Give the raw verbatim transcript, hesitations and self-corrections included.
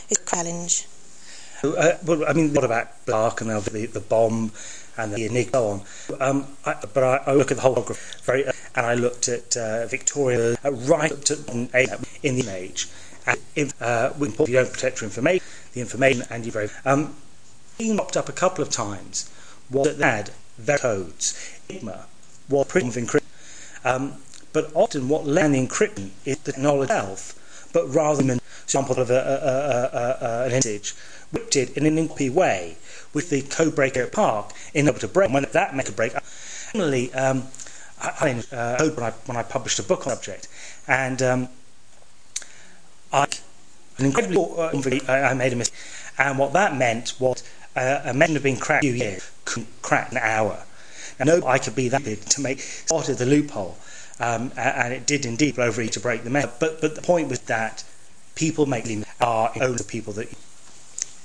is a challenge. Uh, well, I mean, what about the Ark and the, the bomb and the Enigma and so on? Um, I, but I, I look at the whole very, uh, and I looked at uh, Victoria uh, right up to in the age. And if, uh, if you don't protect your information, the information and you very um, being popped up a couple of times was that they had very codes. Enigma was pretty of encryption, um, but often what led the encryption is the knowledge itself, but rather than an example of a, a, a, a, a, an message whipped it in an N P way with the code breaker Park in order to break. When that make a break, similarly, um, I uh, when I when I published a book on the subject, and um, I an incredibly uh, I made a mistake, and what that meant was uh, a message had been cracked a few years, couldn't crack in an hour. Now, no, I could be that big to make spotted the loophole, um, and it did indeed blow over to break the message. But but the point was that people make are only the people that